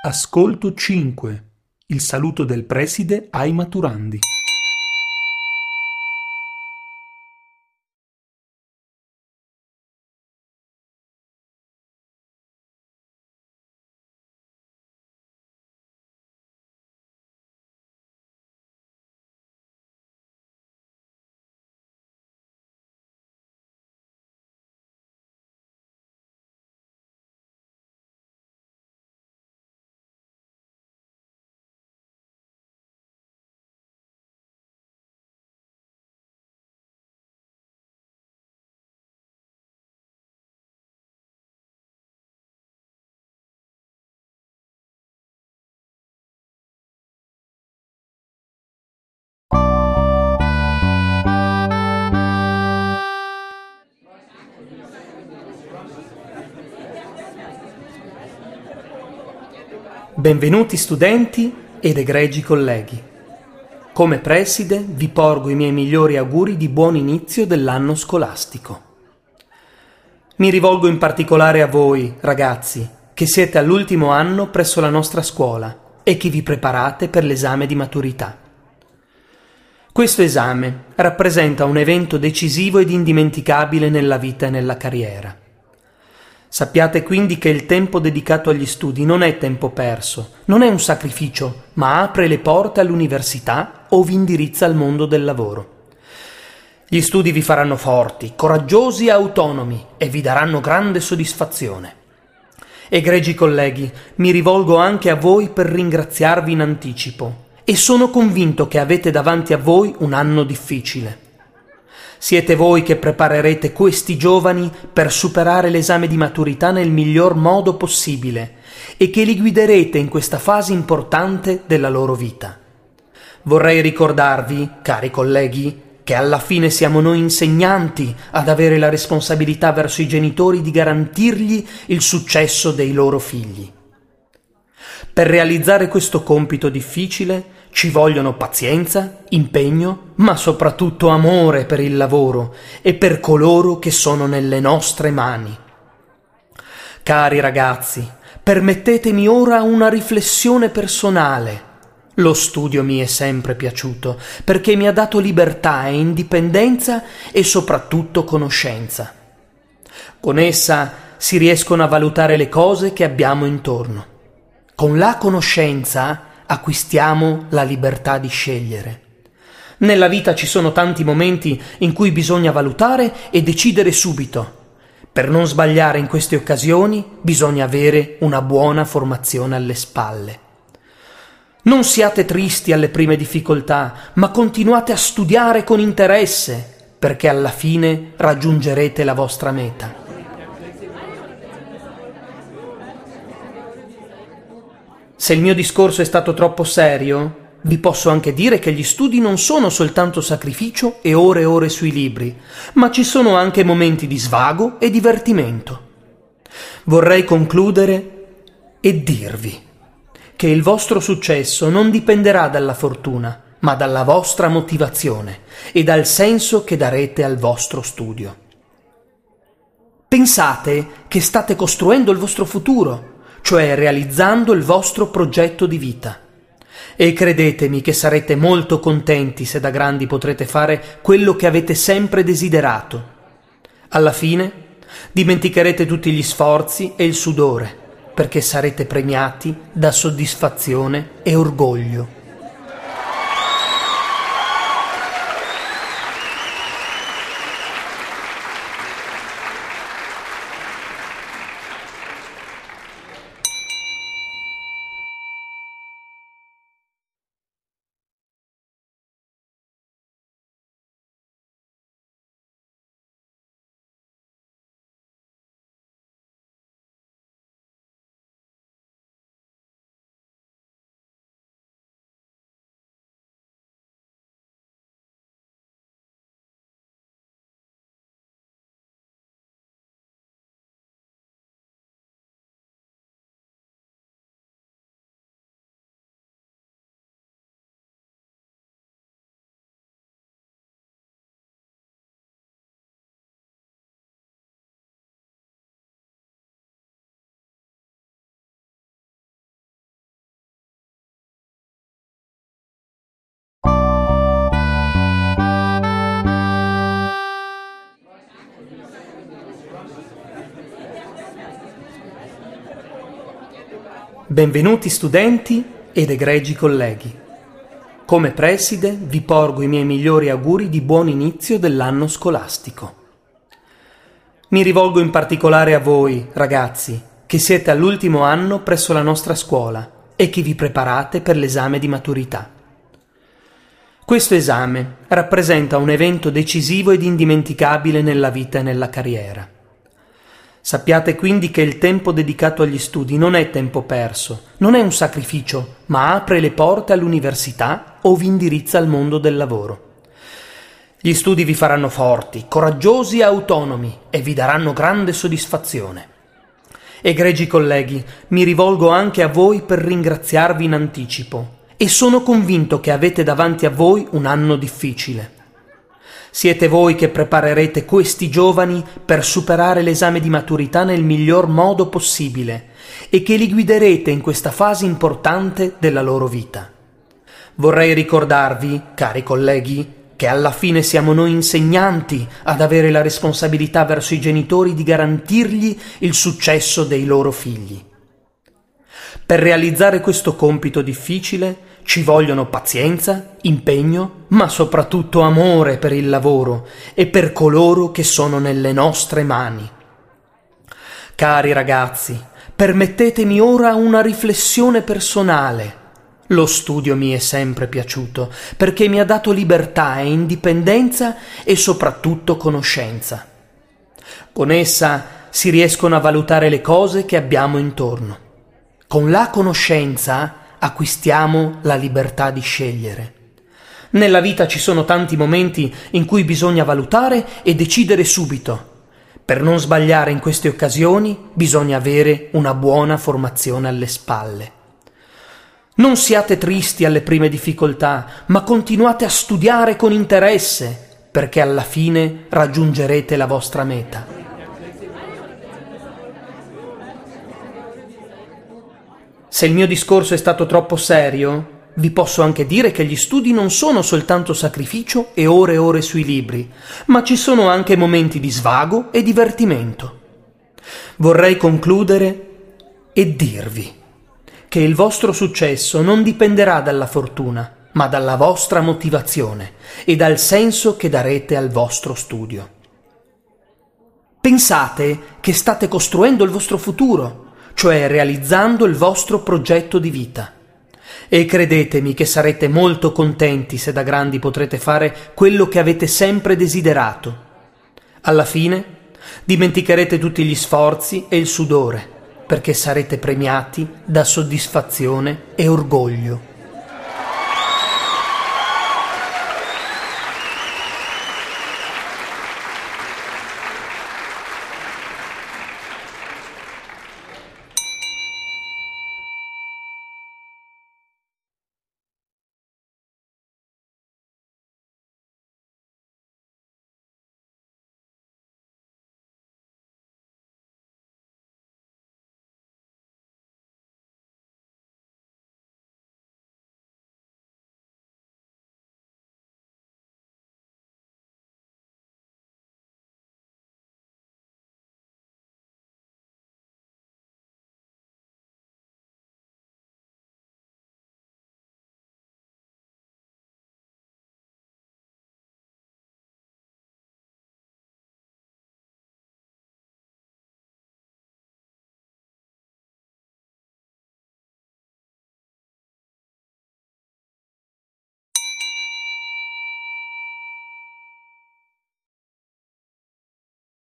Ascolto 5. Il saluto del preside ai maturandi. Benvenuti studenti ed egregi colleghi. Come preside vi porgo i miei migliori auguri di buon inizio dell'anno scolastico. Mi rivolgo in particolare a voi, ragazzi, che siete all'ultimo anno presso la nostra scuola e che vi preparate per l'esame di maturità. Questo esame rappresenta un evento decisivo ed indimenticabile nella vita e nella carriera. Sappiate quindi che il tempo dedicato agli studi non è tempo perso, non è un sacrificio, ma apre le porte all'università o vi indirizza al mondo del lavoro. Gli studi vi faranno forti, coraggiosi e autonomi e vi daranno grande soddisfazione. Egregi colleghi, mi rivolgo anche a voi per ringraziarvi in anticipo e sono convinto che avete davanti a voi un anno difficile. Siete voi che preparerete questi giovani per superare l'esame di maturità nel miglior modo possibile e che li guiderete in questa fase importante della loro vita. Vorrei ricordarvi, cari colleghi, che alla fine siamo noi insegnanti ad avere la responsabilità verso i genitori di garantirgli il successo dei loro figli. Per realizzare questo compito difficile ci vogliono pazienza, impegno, ma soprattutto amore per il lavoro e per coloro che sono nelle nostre mani. Cari ragazzi, permettetemi ora una riflessione personale. Lo studio mi è sempre piaciuto perché mi ha dato libertà e indipendenza e soprattutto conoscenza. Con essa si riescono a valutare le cose che abbiamo intorno. Con la conoscenza acquistiamo la libertà di scegliere. Nella vita ci sono tanti momenti in cui bisogna valutare e decidere subito. Per non sbagliare in queste occasioni bisogna avere una buona formazione alle spalle. Non siate tristi alle prime difficoltà, ma continuate a studiare con interesse, perché alla fine raggiungerete la vostra meta. Se il mio discorso è stato troppo serio, vi posso anche dire che gli studi non sono soltanto sacrificio e ore sui libri, ma ci sono anche momenti di svago e divertimento. Vorrei concludere e dirvi che il vostro successo non dipenderà dalla fortuna, ma dalla vostra motivazione e dal senso che darete al vostro studio. Pensate che state costruendo il vostro futuro, cioè realizzando il vostro progetto di vita. E credetemi che sarete molto contenti se da grandi potrete fare quello che avete sempre desiderato. Alla fine dimenticherete tutti gli sforzi e il sudore, perché sarete premiati da soddisfazione e orgoglio. Benvenuti studenti ed egregi colleghi. Come preside vi porgo i miei migliori auguri di buon inizio dell'anno scolastico. Mi rivolgo in particolare a voi, ragazzi, che siete all'ultimo anno presso la nostra scuola e che vi preparate per l'esame di maturità. Questo esame rappresenta un evento decisivo ed indimenticabile nella vita e nella carriera. Sappiate quindi che il tempo dedicato agli studi non è tempo perso, non è un sacrificio, ma apre le porte all'università o vi indirizza al mondo del lavoro. Gli studi vi faranno forti, coraggiosi e autonomi e vi daranno grande soddisfazione. Egregi colleghi, mi rivolgo anche a voi per ringraziarvi in anticipo e sono convinto che avete davanti a voi un anno difficile. Siete voi che preparerete questi giovani per superare l'esame di maturità nel miglior modo possibile e che li guiderete in questa fase importante della loro vita. Vorrei ricordarvi, cari colleghi, che alla fine siamo noi insegnanti ad avere la responsabilità verso i genitori di garantirgli il successo dei loro figli. Per realizzare questo compito difficile ci vogliono pazienza, impegno, ma soprattutto amore per il lavoro e per coloro che sono nelle nostre mani. Cari ragazzi, permettetemi ora una riflessione personale. Lo studio mi è sempre piaciuto perché mi ha dato libertà e indipendenza e soprattutto conoscenza. Con essa si riescono a valutare le cose che abbiamo intorno. Con la conoscenza acquistiamo la libertà di scegliere. Nella vita ci sono tanti momenti in cui bisogna valutare e decidere subito. Per non sbagliare in queste occasioni bisogna avere una buona formazione alle spalle. Non siate tristi alle prime difficoltà, ma continuate a studiare con interesse, perché alla fine raggiungerete la vostra meta. Se il mio discorso è stato troppo serio, vi posso anche dire che gli studi non sono soltanto sacrificio e ore sui libri, ma ci sono anche momenti di svago e divertimento. Vorrei concludere e dirvi che il vostro successo non dipenderà dalla fortuna, ma dalla vostra motivazione e dal senso che darete al vostro studio. Pensate che state costruendo il vostro futuro, cioè realizzando il vostro progetto di vita. E credetemi che sarete molto contenti se da grandi potrete fare quello che avete sempre desiderato. Alla fine dimenticherete tutti gli sforzi e il sudore, perché sarete premiati da soddisfazione e orgoglio.